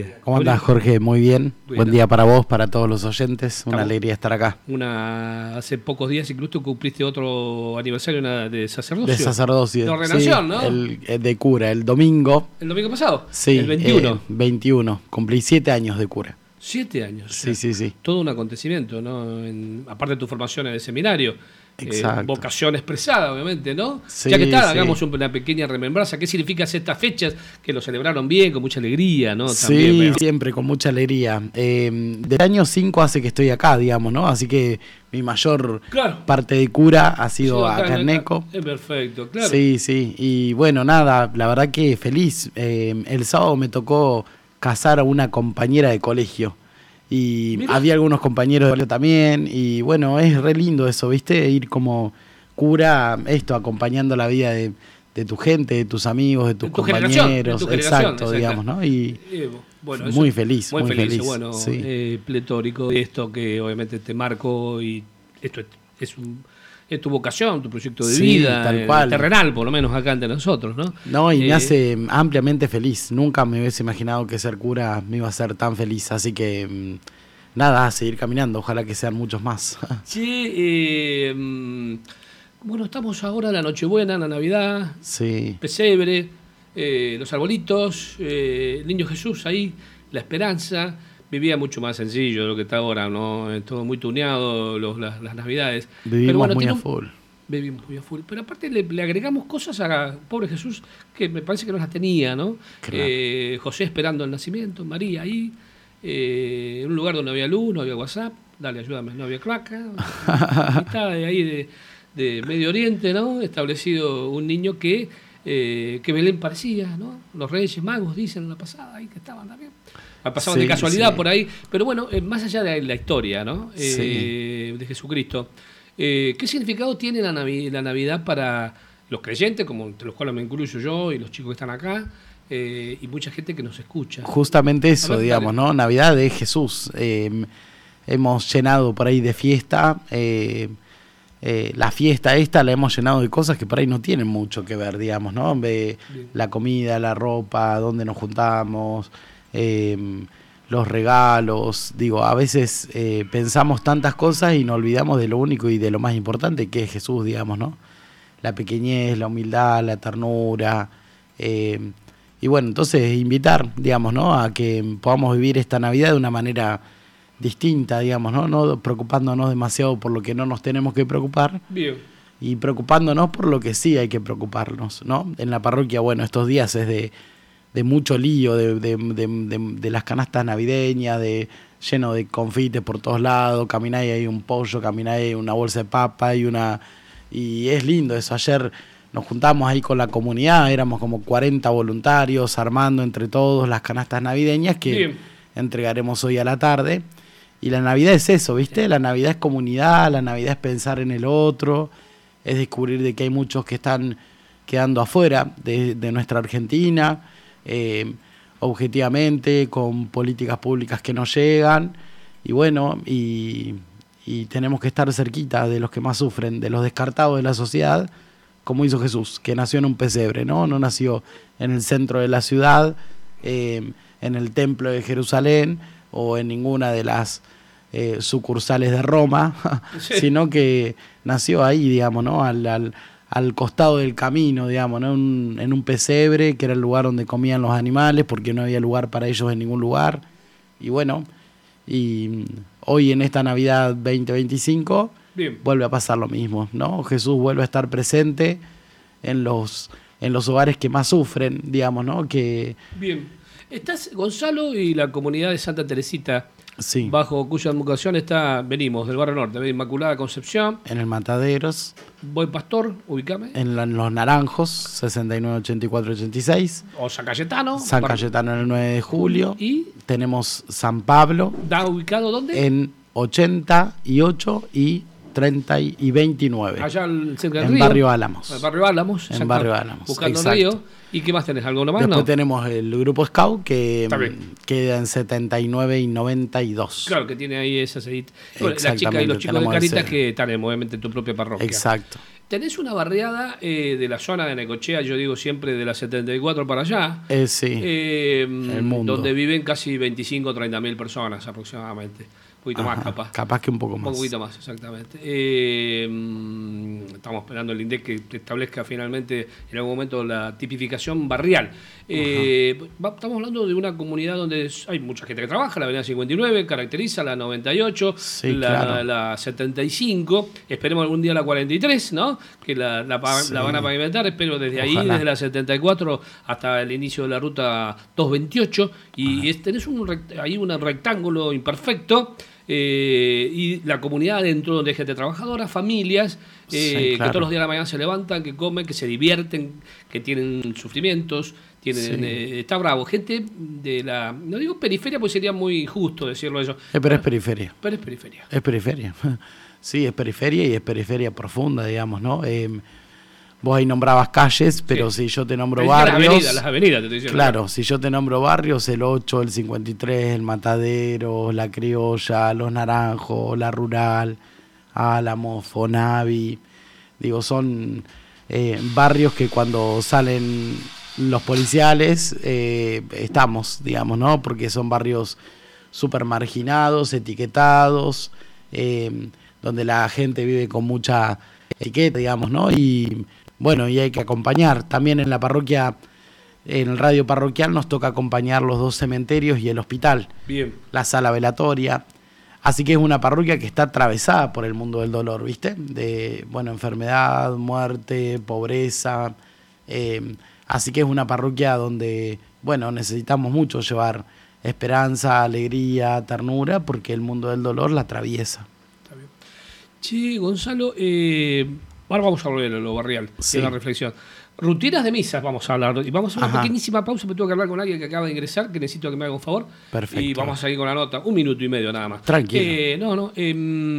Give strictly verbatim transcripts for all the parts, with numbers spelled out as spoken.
¿Cómo andás, Jorge? Muy bien. Bueno. Buen día para vos, para todos los oyentes. Una Estamos alegría estar acá. Una Hace pocos días incluso cumpliste otro aniversario una de sacerdocio. De sacerdocio. De ordenación, sí, ¿no? El, el de cura, el domingo. ¿El domingo pasado? Sí. El veintiuno. Eh, veintiuno. Cumplí siete años de cura. Siete años. Sí, sí, sí. Todo un acontecimiento, ¿no? En, aparte de tu formación en el seminario. Exacto. Eh, vocación expresada, obviamente, ¿no? Sí, ya que está, sí. hagamos una pequeña remembranza. ¿Qué significan estas fechas? Que lo celebraron bien, con mucha alegría, ¿no? Sí, También, pero... siempre, con mucha alegría. Eh, del año cinco hace que estoy acá, digamos, ¿no? Así que mi mayor claro. parte de cura ha sido sí, acá, acá en Neco. Es perfecto, claro. Sí, sí. Y bueno, nada, la verdad que feliz. Eh, el sábado me tocó casar a una compañera de colegio. Y Mirá. Había algunos compañeros de colegio también. Y bueno, es re lindo eso, ¿viste? Ir como cura, esto, acompañando la vida de, de tu gente, de tus amigos, de tus de tu compañeros. De tu exacto, digamos, ¿no? Y eh, bueno, muy eso, feliz, muy, muy feliz. feliz. Bueno, sí. eh, pletórico de esto que obviamente te marcó y esto es, es un... es tu vocación, tu proyecto de sí, vida, tal cual. terrenal, por lo menos acá entre nosotros, ¿no? No, y eh, me hace ampliamente feliz. Nunca me hubiese imaginado que ser cura me iba a hacer tan feliz. Así que, nada, a seguir caminando. Ojalá que sean muchos más. Sí, eh, bueno, estamos ahora en la Nochebuena, en la Navidad, sí. pesebre, eh, los arbolitos, eh, el Niño Jesús ahí, la esperanza. Vivía mucho más sencillo de lo que está ahora, ¿no? Todo muy tuneado, los, las, las Navidades. Vivimos Pero bueno, muy a un, full. Vivimos muy a full. Pero aparte le, le agregamos cosas a pobre Jesús que me parece que no las tenía, ¿no? Claro. Eh, José esperando el nacimiento, María ahí, eh, en un lugar donde no había luz, no había WhatsApp, dale, ayúdame, no había claca. Está de ahí de, de Medio Oriente, ¿no? Establecido un niño que, eh, que Belén parecía, ¿no? Los Reyes Magos dicen en la pasada ahí que estaban también. Pasaban sí, de casualidad sí. por ahí, pero bueno, eh, más allá de la historia, ¿no? Eh, sí. de Jesucristo, eh, ¿qué significado tiene la, Navi- la Navidad para los creyentes, como entre los cuales me incluyo yo y los chicos que están acá, eh, y mucha gente que nos escucha? Justamente eso, ver, digamos, dale. ¿no? Navidad de Jesús. Eh, hemos llenado por ahí de fiesta, eh, eh, la fiesta esta la hemos llenado de cosas que por ahí no tienen mucho que ver, digamos, ¿no? De la comida, la ropa, dónde nos juntamos... Eh, los regalos, digo, a veces eh, pensamos tantas cosas y nos olvidamos de lo único y de lo más importante que es Jesús, digamos, ¿no? La pequeñez, la humildad, la ternura, eh, y bueno, entonces invitar, digamos, ¿no? A que podamos vivir esta Navidad de una manera distinta, digamos, ¿no? No preocupándonos demasiado por lo que no nos tenemos que preocupar. Bien. Y preocupándonos por lo que sí hay que preocuparnos, ¿no? En la parroquia, bueno, estos días es de de mucho lío, de, de, de, de, de las canastas navideñas, de lleno de confites por todos lados, caminá y hay un pollo, caminá y hay una bolsa de papa y una y es lindo eso. Ayer nos juntamos ahí con la comunidad, éramos como cuarenta voluntarios armando entre todos las canastas navideñas que Bien. entregaremos hoy a la tarde. Y la Navidad es eso, ¿viste? La Navidad es comunidad, la Navidad es pensar en el otro, es descubrir de que hay muchos que están quedando afuera de, de nuestra Argentina, Eh, objetivamente, con políticas públicas que no llegan, y bueno, y, y tenemos que estar cerquita de los que más sufren, de los descartados de la sociedad, como hizo Jesús, que nació en un pesebre, ¿no? No nació en el centro de la ciudad, eh, en el templo de Jerusalén, o en ninguna de las eh, sucursales de Roma, sí. sino que nació ahí, digamos, ¿no? Al, al al costado del camino, digamos, ¿no? Un, en un pesebre, que era el lugar donde comían los animales, porque no había lugar para ellos en ningún lugar. Y bueno, y hoy en esta Navidad veinte veinticinco Bien. vuelve a pasar lo mismo, ¿no? Jesús vuelve a estar presente en los, en los hogares que más sufren, digamos, ¿no? Que... Bien. Estás, Gonzalo, y la comunidad de Santa Teresita, sí. bajo cuya advocación está, venimos del barrio norte, de Inmaculada Concepción. En el Mataderos. Buen Pastor, ubícame. En, la, en Los Naranjos, sesenta y nueve ochenta y cuatro ochenta y seis. O San Cayetano. San Cayetano en el nueve de julio. Y tenemos San Pablo. ¿Da ubicado dónde? En ochenta y ocho y treinta y veintinueve. Allá cerca del en río. Barrio Álamos. En Barrio Álamos. En Barrio Álamos. Buscando el río. ¿Y qué más tenés? ¿Algo más? Después no. tenemos el grupo Scout que queda en setenta y nueve y noventa y dos. Claro, que tiene ahí esas. Bueno, las chicas y los chicos de Caritas que están en, obviamente en tu propia parroquia. Exacto. tenés una barriada eh, de la zona de Necochea, yo digo siempre de la setenta y cuatro para allá, eh, sí, eh, el mundo. donde viven casi veinticinco o treinta mil personas aproximadamente. Un poquito Ajá, más, capaz. Capaz que un poco más. Un poquito más, exactamente. Eh, estamos esperando el INDEC que establezca finalmente en algún momento la tipificación barrial. Eh, va, estamos hablando de una comunidad donde hay mucha gente que trabaja, la avenida cincuenta y nueve, caracteriza la noventa y ocho, sí, la, claro. la setenta y cinco, esperemos algún día la cuarenta y tres, ¿no? Que la, la, sí. la van a pavimentar, espero desde Ojalá. ahí, desde la setenta y cuatro hasta el inicio de la ruta doscientos veintiocho, y es, tenés un rect, ahí un rectángulo imperfecto. Eh, y la comunidad adentro donde hay gente trabajadora, familias eh, sí, claro. que todos los días de la mañana se levantan, que comen, que se divierten, que tienen sufrimientos, tienen sí. eh, está bravo, gente de la, no digo periferia porque sería muy injusto decirlo eso, eh, pero es periferia, pero es periferia, es periferia, sí, es periferia y es periferia profunda, digamos, ¿no? Eh, Vos ahí nombrabas calles, pero sí. si yo te nombro pero barrios... Las avenidas, las avenidas te estoy diciendo. Claro, claro, si yo te nombro barrios, el ocho, el cincuenta y tres, el Matadero, la Criolla, Los Naranjos, la Rural, Álamos, Fonavi... Digo, son eh, barrios que cuando salen los policiales eh, estamos, digamos, ¿no? Porque son barrios súper marginados, etiquetados, eh, donde la gente vive con mucha etiqueta, digamos, ¿no? Y... Bueno, y hay que acompañar. También en la parroquia, en el radio parroquial, nos toca acompañar los dos cementerios y el hospital. Bien. La sala velatoria. Así que es una parroquia que está atravesada por el mundo del dolor, ¿viste? De, bueno, enfermedad, muerte, pobreza. Eh, así que es una parroquia donde, bueno, necesitamos mucho llevar esperanza, alegría, ternura, porque el mundo del dolor la atraviesa. Está bien. Che, Gonzalo, eh... ahora vamos a volver a lo barrial, sí. de la reflexión. Rutinas de misas vamos a hablar. Y vamos a hacer una Ajá. pequeñísima pausa, porque tengo que hablar con alguien que acaba de ingresar, que necesito que me haga un favor. Perfecto. Y vamos a seguir con la nota. Un minuto y medio nada más. Tranquilo. Eh, no, no. Eh,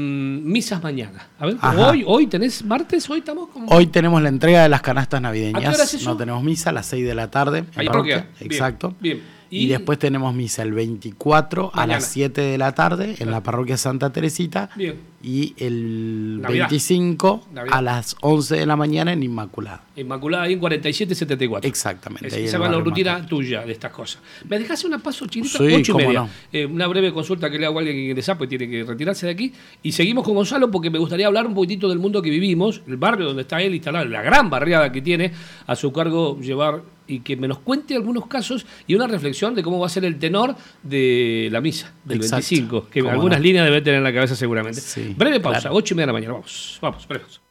misas mañana. A ver, hoy, hoy tenés martes, hoy estamos con... Hoy tenemos la entrega de las canastas navideñas. ¿A qué hora es eso? No tenemos misa a las seis de la tarde. Ahí parroquia. Exacto. Bien. bien. Y, y después tenemos misa el veinticuatro mañana. A las siete de la tarde en claro. la parroquia Santa Teresita. Bien. Y el Navidad. veinticinco Navidad. a las once de la mañana en Inmaculada. Inmaculada ahí en cuarenta y siete setenta y cuatro. Exactamente. Es, esa es la rutina Macal. tuya de estas cosas. ¿Me dejás una paso chiquita? Sí, Ocho y media. No. Eh, una breve consulta que le hago a alguien que ingresa, pues tiene que retirarse de aquí. Y seguimos con Gonzalo porque me gustaría hablar un poquitito del mundo que vivimos, el barrio donde está él instalado, la gran barriada que tiene a su cargo llevar, y que me nos cuente algunos casos y una reflexión de cómo va a ser el tenor de la misa del Exacto. veinticinco, que algunas no? líneas debe tener en la cabeza seguramente. Sí, breve pausa, claro. ocho y media de la mañana. Vamos, vamos, breve pausa.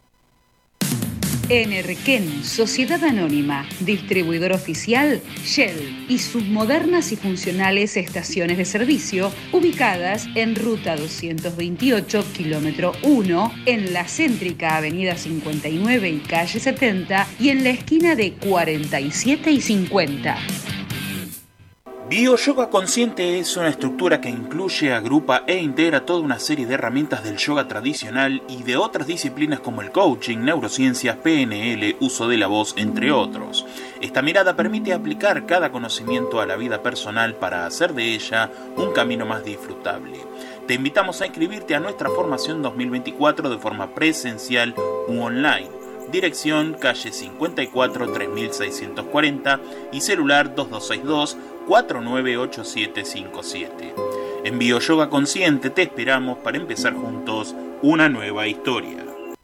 Enerquén, Sociedad Anónima, distribuidor oficial Shell y sus modernas y funcionales estaciones de servicio ubicadas en ruta doscientos veintiocho, kilómetro uno, en la céntrica avenida cincuenta y nueve y calle setenta y en la esquina de cuarenta y siete y cincuenta. Bio-Yoga Consciente es una estructura que incluye, agrupa e integra toda una serie de herramientas del yoga tradicional y de otras disciplinas como el coaching, neurociencias, P N L, uso de la voz, entre otros. Esta mirada permite aplicar cada conocimiento a la vida personal para hacer de ella un camino más disfrutable. Te invitamos a inscribirte a nuestra formación dos mil veinticuatro de forma presencial u online. Dirección calle cincuenta y cuatro, tres mil seiscientos cuarenta y celular dos dos seis dos, cuatro nueve ocho siete cinco siete. En Bio-Yoga Consciente te esperamos para empezar juntos una nueva historia.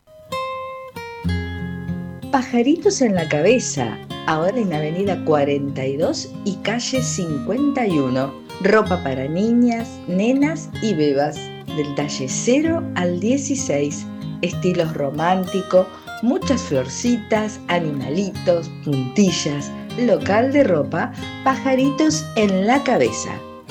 Pajaritos en la cabeza, ahora en avenida cuarenta y dos y calle cincuenta y uno. Ropa para niñas, nenas y bebas, del talle cero al dieciséis. Estilos romántico, muchas florcitas, animalitos, puntillas. Local de ropa, Pajaritos en la cabeza.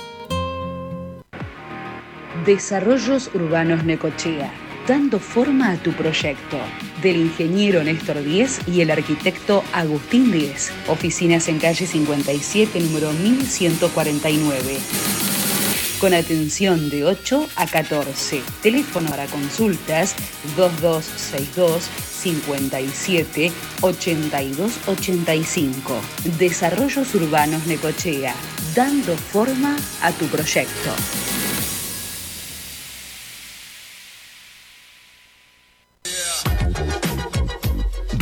Desarrollos Urbanos Necochea, dando forma a tu proyecto. Del ingeniero Néstor Díez y el arquitecto Agustín Díez. Oficinas en calle cincuenta y siete, número mil ciento cuarenta y nueve. Con atención de ocho a catorce. Teléfono para consultas dos dos seis dos, cincuenta y siete, ochenta y dos ochenta y cinco. Desarrollos Urbanos Necochea, dando forma a tu proyecto.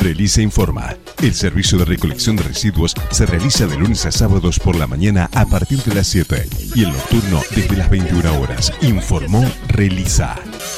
Relisa informa. El servicio de recolección de residuos se realiza de lunes a sábados por la mañana a partir de las siete y el nocturno desde las veintiuna horas. Informó Relisa.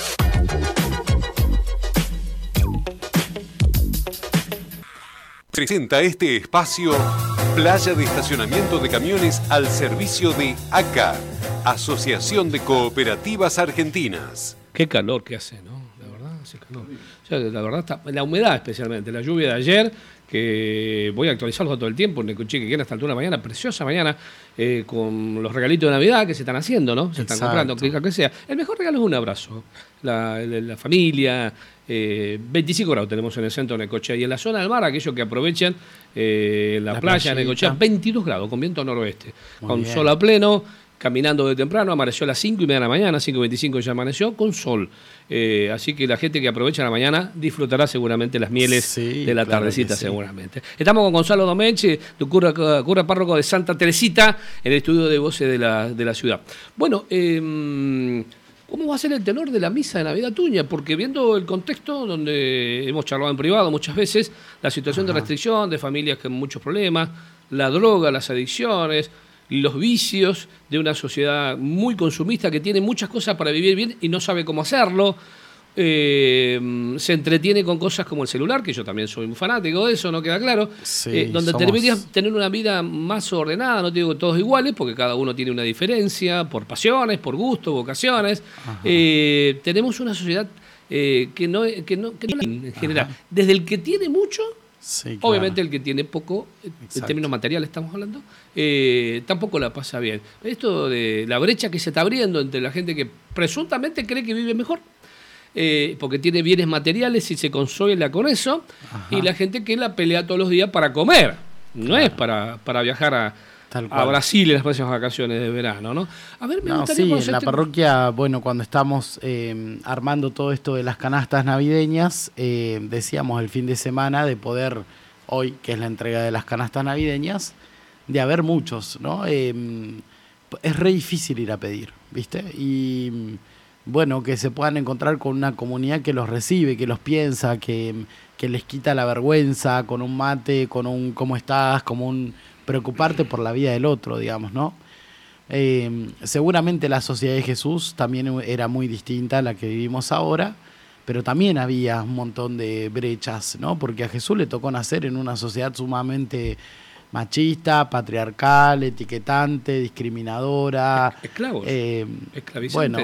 Presenta este espacio Playa de Estacionamiento de Camiones al servicio de A C A, Asociación de Cooperativas Argentinas. Qué calor que hace, ¿no? La verdad, hace calor. O sea, la verdad, está, la humedad especialmente, la lluvia de ayer, que voy a actualizarlo todo el tiempo, en Necochea, que queda hasta altura de la mañana, preciosa mañana, eh, con los regalitos de Navidad que se están haciendo, ¿no? Se están Exacto. comprando, que, que sea. El mejor regalo es un abrazo. La, la, la familia, eh, veinticinco grados tenemos en el centro de Necochea, y en la zona del mar, aquellos que aprovechan eh, la, la playa de Necochea, veintidós grados, con viento noroeste, Muy con bien. sol a pleno, caminando de temprano, amaneció a las cinco y media de la mañana, cinco y veinticinco ya amaneció, con sol. Eh, así que la gente que aprovecha la mañana disfrutará seguramente las mieles sí, de la claro tardecita, sí. seguramente. Estamos con Gonzalo Domenech, tu cura, cura párroco de Santa Teresita, en el estudio de voces de la, de la ciudad. Bueno, eh, ¿cómo va a ser el tenor de la misa de Navidad tuya? Porque viendo el contexto donde hemos charlado en privado muchas veces, la situación Ajá. de restricción, de familias con muchos problemas, la droga, las adicciones, los vicios de una sociedad muy consumista que tiene muchas cosas para vivir bien y no sabe cómo hacerlo. Eh, se entretiene con cosas como el celular, que yo también soy un fanático de eso, no queda claro, sí, eh, donde somos... deberías tener una vida más ordenada, no te digo todos iguales, porque cada uno tiene una diferencia, por pasiones, por gusto, vocaciones. Eh, tenemos una sociedad eh, que no, que no, que no en general, Ajá. desde el que tiene mucho, sí, claro. obviamente el que tiene poco, Exacto. en términos materiales estamos hablando, eh, tampoco la pasa bien. Esto de la brecha que se está abriendo entre la gente que presuntamente cree que vive mejor, eh, porque tiene bienes materiales y se consuela con eso, Ajá. y la gente que la pelea todos los días para comer, no claro. es para, para viajar a, a Brasil en las próximas vacaciones de verano, ¿no? A ver, me no, gustaría sí, conocer en la este... parroquia, bueno, cuando estamos eh, armando todo esto de las canastas navideñas, eh, decíamos el fin de semana de poder, hoy, que es la entrega de las canastas navideñas, de haber muchos, ¿no? Eh, es re difícil ir a pedir, ¿viste? Y bueno, que se puedan encontrar con una comunidad que los recibe, que los piensa, que, que les quita la vergüenza, con un mate, con un ¿cómo estás?, como un preocuparte por la vida del otro, digamos, ¿no? Eh, seguramente la sociedad de Jesús también era muy distinta a la que vivimos ahora, pero también había un montón de brechas, ¿no? Porque a Jesús le tocó nacer en una sociedad sumamente machista, patriarcal, etiquetante, discriminadora. Esclavos, eh, esclavizantes. Bueno,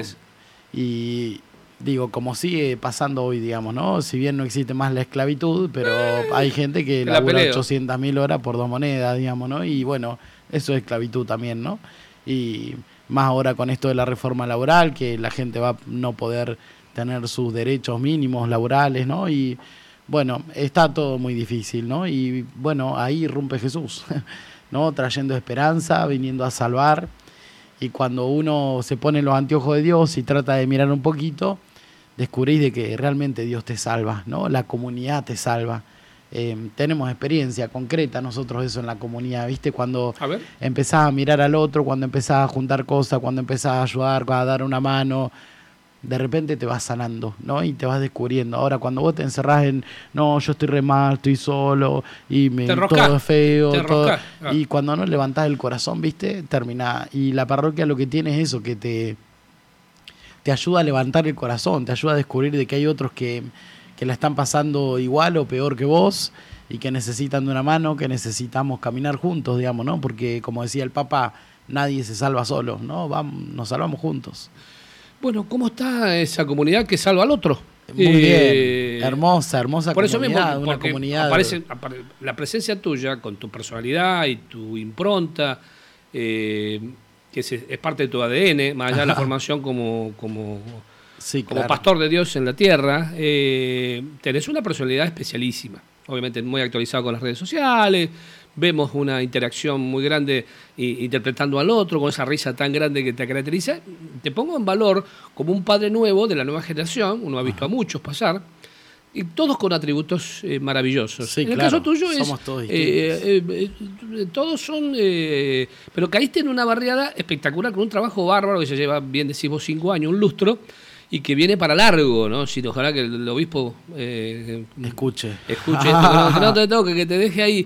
y digo, como sigue pasando hoy, digamos, ¿no? Si bien no existe más la esclavitud, pero eh, hay gente que labura ochocientas mil horas por dos monedas, digamos, ¿no? Y bueno, eso es esclavitud también, ¿no? Y más ahora con esto de la reforma laboral, que la gente va a no poder tener sus derechos mínimos laborales, ¿no? Y bueno, está todo muy difícil, ¿no? Y bueno, ahí irrumpe Jesús, ¿no? Trayendo esperanza, viniendo a salvar. Y cuando uno se pone los anteojos de Dios y trata de mirar un poquito, descubrís de que realmente Dios te salva, ¿no? La comunidad te salva. Eh, tenemos experiencia concreta nosotros eso en la comunidad, ¿viste? Cuando a ver. empezás a mirar al otro, cuando empezás a juntar cosas, cuando empezás a ayudar, a dar una mano, de repente te vas sanando, ¿no? Y te vas descubriendo. Ahora, cuando vos te encerrás en, no, yo estoy re mal, estoy solo, y me, todo es feo, todo, ah. y cuando no levantás el corazón, ¿viste? Terminás. Y la parroquia lo que tiene es eso, que te, te ayuda a levantar el corazón, te ayuda a descubrir de que hay otros que, que la están pasando igual o peor que vos, y que necesitan de una mano, que necesitamos caminar juntos, digamos, ¿no? Porque, como decía el Papa, nadie se salva solo, ¿no? Vamos, nos salvamos juntos. Bueno, ¿cómo está esa comunidad que salva al otro? Muy eh, bien, hermosa, hermosa por comunidad. Eso mismo, una comunidad aparece, apare, la presencia tuya con tu personalidad y tu impronta, eh, que es, es parte de tu A D N, más allá Ajá. de la formación como, como, sí, como claro. pastor de Dios en la tierra, eh, tenés una personalidad especialísima, obviamente muy actualizado con las redes sociales. Vemos una interacción muy grande y, interpretando al otro con esa risa tan grande que te caracteriza. Te pongo en valor como un padre nuevo de la nueva generación, uno ha visto Ajá. a muchos pasar, y todos con atributos eh, maravillosos. Sí, en el claro. caso tuyo Somos es, todos eh, eh, eh, todos son, eh, pero caíste en una barriada espectacular con un trabajo bárbaro que se lleva, bien decís vos, cinco años, un lustro, y que viene para largo, ¿no? Si ojalá que el obispo eh, escuche, escuche esto, que no, que no te toque, que te deje ahí.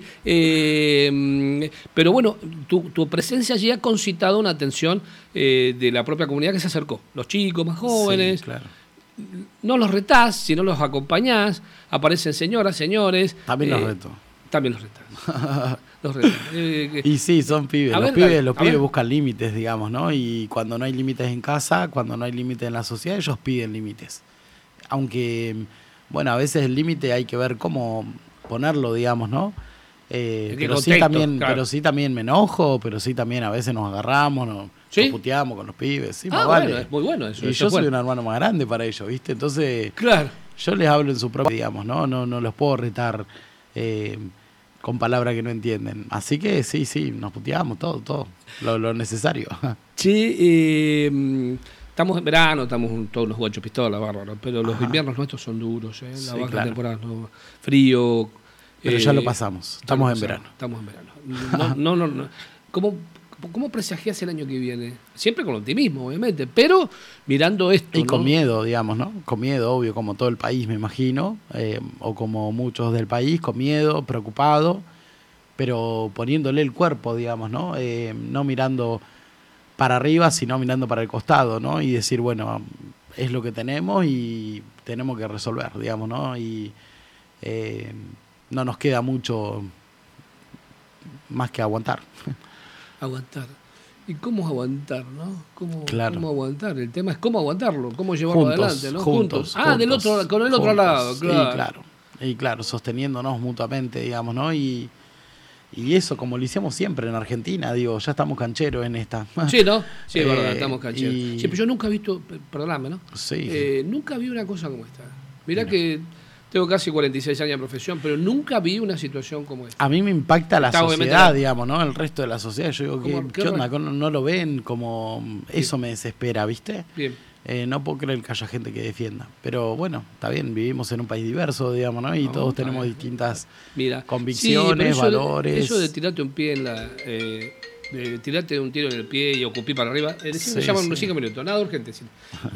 Eh, pero bueno, tu, tu presencia allí ha concitado una atención eh, de la propia comunidad que se acercó. Los chicos más jóvenes. Sí, claro. No los retás, sino los acompañás. Aparecen señoras, señores. También los eh, reto. También los retás. los retás. Eh, y sí, son pibes. A Los ver, pibes, a los ver. pibes buscan límites, digamos, ¿no? Y cuando no hay límites en casa, cuando no hay límites en la sociedad, ellos piden límites. Aunque, bueno, a veces el límite hay que ver cómo ponerlo, digamos, ¿no? Eh, ¿En qué pero, sí contexto? también, Claro. pero sí también me enojo, pero sí también a veces nos agarramos, nos, ¿Sí? nos puteamos con los pibes. Sí, ah, más bueno, vale. es muy bueno eso. Y eso yo es soy bueno. un hermano más grande para ellos, ¿viste? Entonces, Claro. yo les hablo en su propio, digamos, ¿no? No, no los puedo retar eh, con palabras que no entienden. Así que sí, sí, nos puteamos, todo, todo, lo, lo necesario. Che, eh, estamos en verano, estamos todos los guachos pistolas, bárbaro, pero los Ajá. inviernos nuestros son duros, ¿eh? La Sí, baja claro. temporada, ¿no? Frío. Pero eh, ya lo pasamos, ya estamos lo en pasamos, verano. Estamos en verano. No, no, no, no. ¿Cómo, cómo presagias el año que viene? Siempre con optimismo, obviamente, pero mirando esto. Y ¿no? con miedo, digamos, ¿no? Con miedo, obvio, como todo el país, me imagino, eh, o como muchos del país, con miedo, preocupado, pero poniéndole el cuerpo, digamos, ¿no? Eh, no mirando para arriba, sino mirando para el costado, ¿no? Y decir, bueno, es lo que tenemos y tenemos que resolver, digamos, ¿no? Y eh, no nos queda mucho más que aguantar. Aguantar. ¿Y cómo aguantar, no? ¿Cómo, Claro. cómo aguantar? El tema es cómo aguantarlo, cómo llevarlo Juntos, adelante, ¿no? juntos, Ah, del juntos, otro, con el otro juntos. lado, claro. Y claro, y claro, sosteniéndonos mutuamente, digamos, ¿no? Y, y eso, como lo hicimos siempre en Argentina, digo, ya estamos cancheros en esta. Sí, ¿no? Sí, es Eh, verdad, estamos cancheros. y- Sí, pero yo nunca he visto, per- perdóname, ¿no? Sí. Eh, nunca vi una cosa como esta. Mirá Mira. que tengo casi cuarenta y seis años de profesión, pero nunca vi una situación como esta. A mí me impacta la Está, obviamente, sociedad, la- digamos, ¿no? El resto de la sociedad. Yo digo, ¿qué, ¿Cómo? ¿qué ¿Qué onda? re- ¿Cómo ¿No lo ven? Como eso me desespera, ¿viste? Bien. Eh, no puedo creer que haya gente que defienda. Pero bueno, está bien, vivimos en un país diverso, digamos, ¿no? Y No, todos está tenemos bien. distintas Mira, convicciones, sí, pero eso valores. De, eso de tirarte un pie en la. Eh, de tirarte un tiro en el pie y ocupir para arriba. Eh, Sí, me llaman sí. unos cinco minutos, nada urgente. Sí.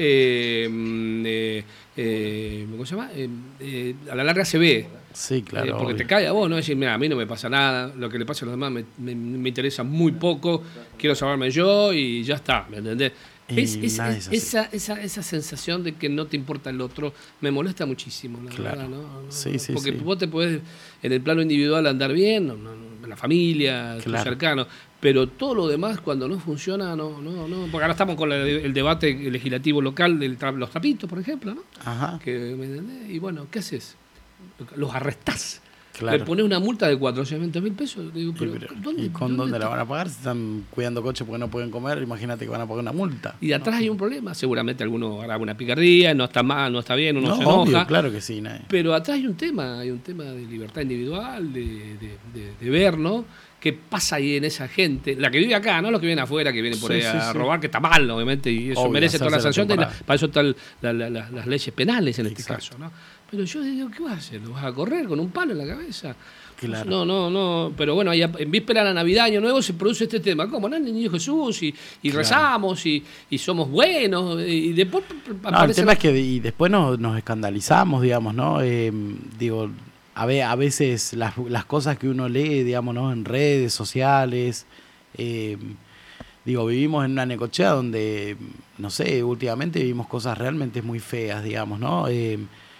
Eh, mm, eh, eh, ¿Cómo se llama? Eh, eh, a la larga se ve. Sí, claro. Eh, porque obvio. te cae a vos, ¿no? Decir, mira, a mí no me pasa nada, lo que le pasa a los demás me, me- me interesa muy poco, quiero salvarme yo y ya está, ¿me entendés? Y Es, es- nadie es- es así. esa, esa, esa sensación de que no te importa el otro me molesta muchísimo, la Claro. verdad, ¿no? Sí, sí, Porque sí. vos te podés, en el plano individual, andar bien, no, no, no, la familia, tus Claro. cercanos, pero todo lo demás, cuando no funciona, no, no, no. Porque ahora estamos con la- el debate legislativo local de los trapitos, por ejemplo, ¿no? Ajá, Que, ¿me entendés? Y bueno, ¿qué haces? Los arrestás. claro. Le pones una multa de cuatrocientos mil pesos. Digo, Y, pero, pero, ¿dónde, ¿y con dónde, la está? van a pagar? Si están cuidando coches porque no pueden comer, imagínate que van a pagar una multa. Y atrás hay un problema. Seguramente alguno hará una picardía, no está mal, no está bien, uno No, se obvio, enoja. claro que sí. nadie. Pero atrás hay un tema, hay un tema de libertad individual, de, de, de- de ver, ¿no? ¿Qué pasa ahí en esa gente? La que vive acá, no los que vienen afuera, que vienen por Sí, ahí sí, a sí. robar, que está mal, obviamente, y eso Obvio, merece toda la hacerse la sanción. de la- temporada. para eso están la- la- la- las leyes penales en este Exacto. caso, ¿no? Pero yo digo, ¿qué vas a hacer? ¿Lo vas a correr con un palo en la cabeza? Claro. No, no, no. Pero bueno, ahí en víspera de la Navidad, Año Nuevo, se produce este tema. ¿Cómo? ¿No? El niño Jesús y, y Claro. rezamos y, y somos buenos. Y después No, el aparece tema la- es que y después nos, nos escandalizamos, digamos, ¿no? Eh, digo, a, ve- a veces las, las cosas que uno lee, digamos, ¿no? En redes sociales, eh, digo, vivimos en una Necochea donde, no sé, últimamente vivimos cosas realmente muy feas, digamos, ¿no? Eh,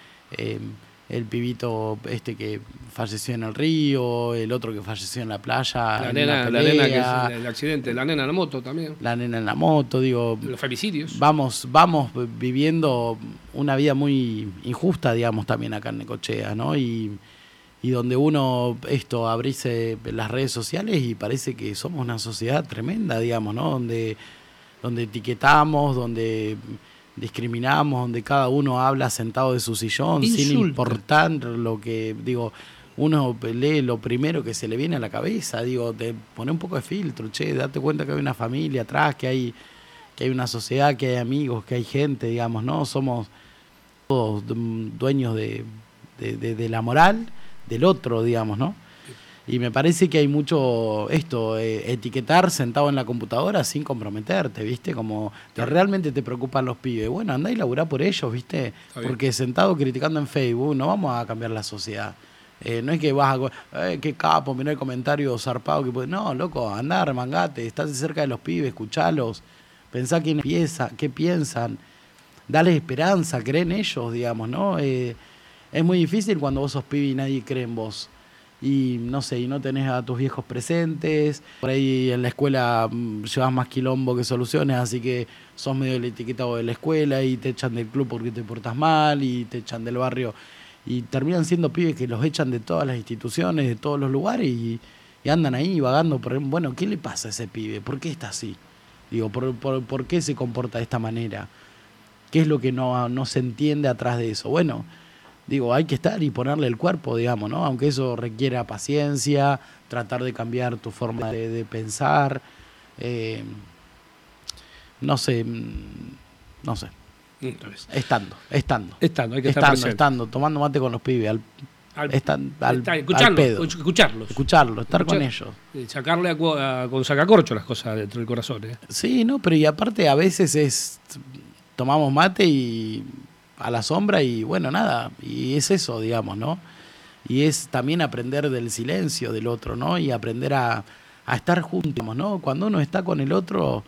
eh, el pibito este que falleció en el río, el otro que falleció en la playa, la en nena, una la nena que pelea, es el accidente, la nena en la moto también. la nena en la moto, digo, Los femicidios. vamos, vamos viviendo una vida muy injusta, digamos, también acá en Necochea, ¿no? Y, y donde uno, esto, abrirse las redes sociales y parece que somos una sociedad tremenda, digamos, ¿no? Donde, donde etiquetamos, donde discriminamos, donde cada uno habla sentado de su sillón, sin Insulta. importar lo que, digo, uno lee lo primero que se le viene a la cabeza, digo, te pone un poco de filtro, che, date cuenta que hay una familia atrás, que hay que hay una sociedad, que hay amigos, que hay gente, digamos, ¿no? Somos todos dueños de, de, de, de la moral del otro, digamos, ¿no? Y me parece que hay mucho esto, eh, etiquetar sentado en la computadora sin comprometerte, ¿viste? Como que realmente te preocupan los pibes. Bueno, andá y laburá por ellos, ¿viste? Porque sentado criticando en Facebook no vamos a cambiar la sociedad. Eh, no es que vas a... Eh, qué capo, mirá el comentario zarpado que puede... No, loco, andá, remangate, estás cerca de los pibes, escuchalos, pensá quién piensa, qué piensan, dale esperanza, cree en ellos, digamos, ¿no? Eh, es muy difícil cuando vos sos pibe y nadie cree en vos. Y no sé, y no tenés a tus viejos presentes, por ahí en la escuela mmm, llevas más quilombo que soluciones, así que sos medio el etiquetado de la escuela y te echan del club porque te portas mal y te echan del barrio y terminan siendo pibes que los echan de todas las instituciones, de todos los lugares y, y andan ahí vagando por, bueno, ¿qué le pasa a ese pibe? ¿Por qué está así? Digo, ¿por, por, por qué se comporta de esta manera? ¿Qué es lo que no, no se entiende atrás de eso? Bueno, digo, hay que estar y ponerle el cuerpo, digamos, ¿no? Aunque eso requiera paciencia, tratar de cambiar tu forma de, de pensar. Eh, no sé, no sé. Estando, estando. Estando, hay que estar estando, presente. Estando, tomando mate con los pibes, al, al, estan, al, está, escucharlo, al pedo. Escucharlos. Escucharlos, estar Escuchar, con ellos. Sacarle a, a, con sacacorcho las cosas dentro del corazón. ¿eh? Sí, no, pero y aparte a veces es... Tomamos mate y... a la sombra y bueno, nada, y es eso, digamos, ¿no? Y es también aprender del silencio del otro, ¿no? Y aprender a, a estar juntos, ¿no? Cuando uno está con el otro,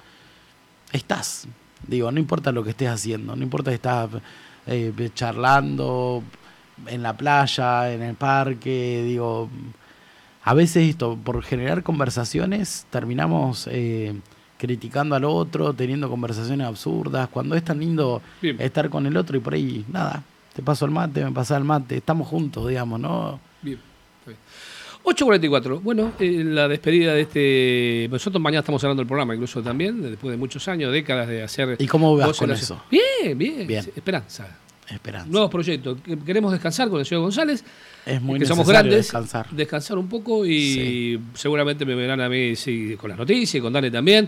estás, digo, no importa lo que estés haciendo, no importa si estás eh, charlando en la playa, en el parque, digo, a veces esto, por generar conversaciones, terminamos... Eh, criticando al otro, teniendo conversaciones absurdas, cuando es tan lindo Bien. estar con el otro y por ahí, nada, te paso el mate, me pasa el mate, estamos juntos, digamos, ¿no? Bien. ocho cuarenta y cuatro, bueno, eh, la despedida de este... Nosotros mañana estamos hablando del programa, incluso también, después de muchos años, décadas de hacer... ¿Y cómo vas con eso? Bien, bien, bien, esperanza. Esperanza. Nuevos proyectos. Queremos descansar con el señor González. Es muy que necesario somos grandes, descansar. Descansar un poco y sí. seguramente me verán a mí sí, con las noticias, con Dani también.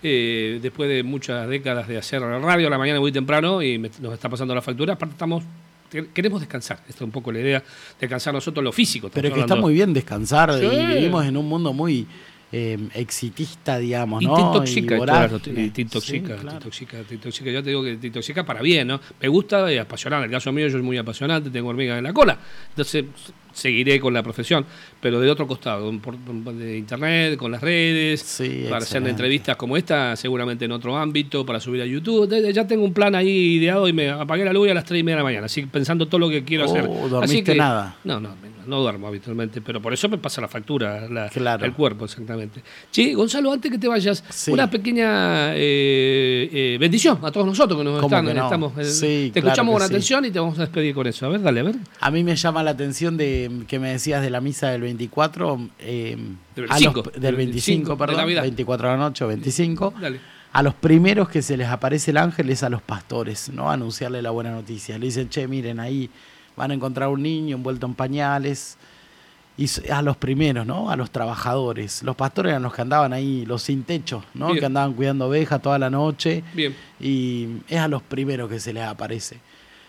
Eh, después de muchas décadas de hacer radio a la mañana muy temprano y me, nos está pasando la factura, aparte estamos... Queremos descansar, esta es un poco la idea, descansar nosotros lo físico. Pero es que hablando. está muy bien descansar sí. y vivimos en un mundo muy eh, exitista, digamos, y ¿no? Te intoxica, y claro, te, te intoxica, sí, claro. te intoxica, te intoxica. Yo te digo que te intoxica para bien, ¿no? Me gusta y apasionante. En el caso mío yo soy muy apasionante, tengo hormigas en la cola. Entonces seguiré con la profesión, pero de otro costado, por, por, de internet, con las redes, sí, para excelente. hacer entrevistas como esta, seguramente en otro ámbito, para subir a YouTube. Ya tengo un plan ahí ideado y me apagué la luz a las tres y media de la mañana, así pensando todo lo que quiero oh, hacer. ¿Dormiste así que, nada? No, no, no duermo habitualmente, pero por eso me pasa la factura, la, claro. el cuerpo, exactamente. Sí, Gonzalo, antes que te vayas, sí. una pequeña eh, eh, bendición a todos nosotros que nos están, que no? estamos, eh, sí, te claro escuchamos con sí. atención y te vamos a despedir con eso. A ver, dale, a ver. A mí me llama la atención de que me decías de la misa del veinticuatro, eh, del veinticinco, a los, del veinticinco, perdón, de veinticuatro de la noche, veinticinco. Dale. A los primeros que se les aparece el ángel es a los pastores, ¿no? A anunciarle la buena noticia. Le dicen, che, miren, ahí van a encontrar un niño envuelto en pañales. Y a los primeros, ¿no? A los trabajadores. Los pastores eran los que andaban ahí, los sin techo, ¿no? Bien. Que andaban cuidando ovejas toda la noche. Bien. Y es a los primeros que se les aparece.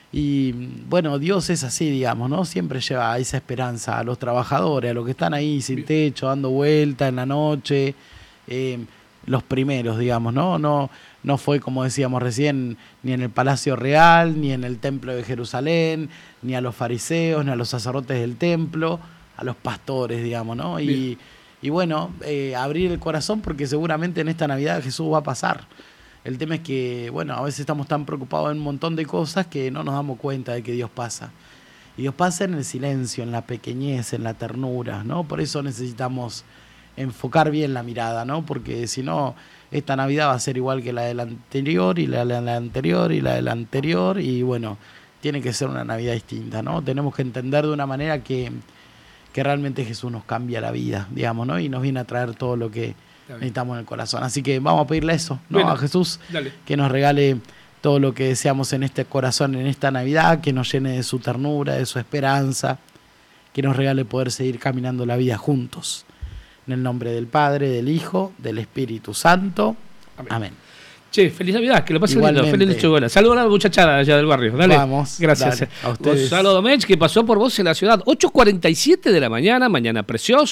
Y bueno, Dios es así, digamos, ¿no? Siempre lleva esa esperanza a los trabajadores, a los que están ahí sin Bien. techo, dando vueltas en la noche. Eh, los primeros, digamos, ¿no? No, no fue, como decíamos recién, ni en el Palacio Real, ni en el Templo de Jerusalén, ni a los fariseos, ni a los sacerdotes del templo, a los pastores, digamos, ¿no? Y, y bueno, eh, abrir el corazón porque seguramente en esta Navidad Jesús va a pasar. El tema es que, bueno, a veces estamos tan preocupados en un montón de cosas que no nos damos cuenta de que Dios pasa. Y Dios pasa en el silencio, en la pequeñez, en la ternura, ¿no? Por eso necesitamos enfocar bien la mirada, ¿no? Porque si no, esta Navidad va a ser igual que la de la anterior, y la de la anterior, y la de la anterior, y bueno, tiene que ser una Navidad distinta, ¿no? Tenemos que entender de una manera que, que realmente Jesús nos cambia la vida, digamos, ¿no? Y nos viene a traer todo lo que necesitamos en el corazón. Así que vamos a pedirle eso, ¿no? Bueno, a Jesús, dale. Que nos regale todo lo que deseamos en este corazón, en esta Navidad, que nos llene de su ternura, de su esperanza, que nos regale poder seguir caminando la vida juntos. En el nombre del Padre, del Hijo, del Espíritu Santo. Amén. Amén. Che, feliz Navidad, que lo pasen lindo, feliz Nochebuena. Saludos a la muchachada allá del barrio. Dale. Vamos. Gracias. Dale, a ustedes. Gonzalo Domecq, que pasó por vos en la ciudad. ocho cuarenta y siete de la mañana, mañana preciosa.